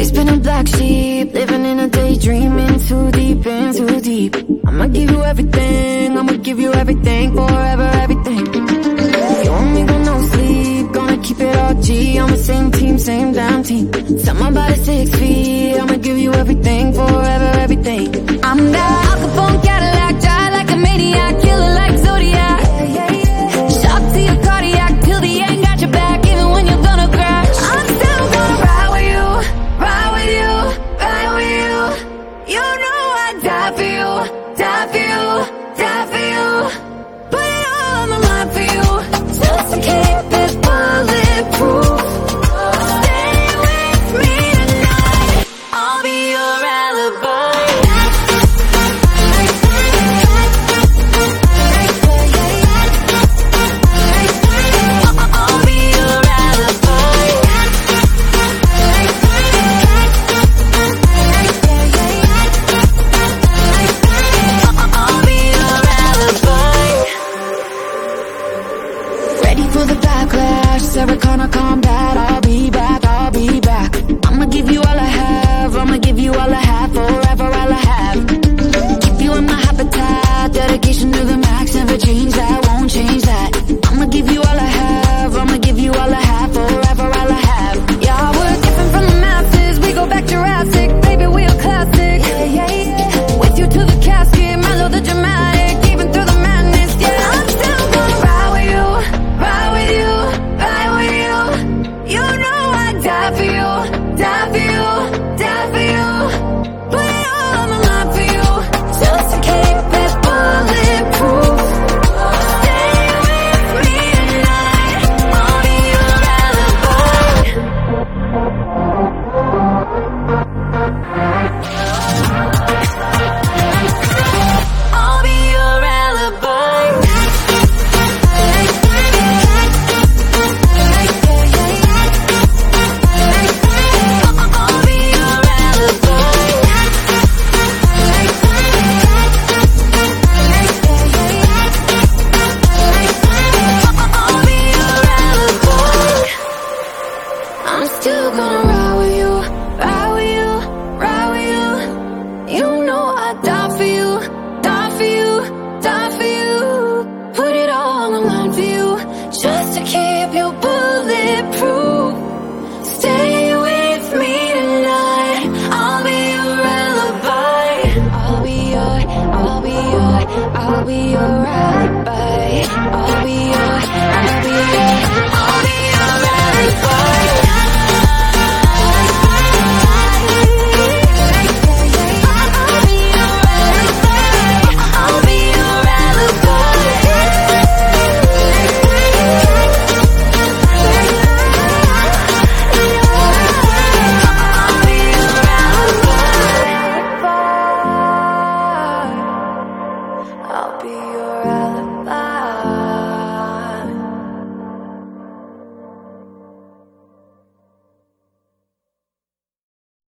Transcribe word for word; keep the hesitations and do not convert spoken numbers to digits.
Always been a black sheep, living in a daydream, in too deep, in too deep. I'ma give you everything, I'ma give you everything, forever everything. You and me gon' no sleep, gonna keep it all G. On the same team, same damn team. Set my body six feet, I'ma give you everything, forever everything. I'm that Al Capone Cadillac, drive like a maniac, killer like Zodiac. Shock to your cardiac, till the end, got your back, even when you're gonna crash. I'm still gonna ride with you, ride with you, ride with you. You know I'd die for you, die for you, die for you. Put it all on the line for you, just to keep it bulletproof. Stay with me tonight, I'll be your alibi. I'll be your alibi. I'll be your alibi. Ready for the backlash, Sarah Connor combat. I'll be back, I'll be back. I'ma give you all I have, I'ma give you all I have, forever all I have. Keep you in my habitat, dedication to the max, never change that.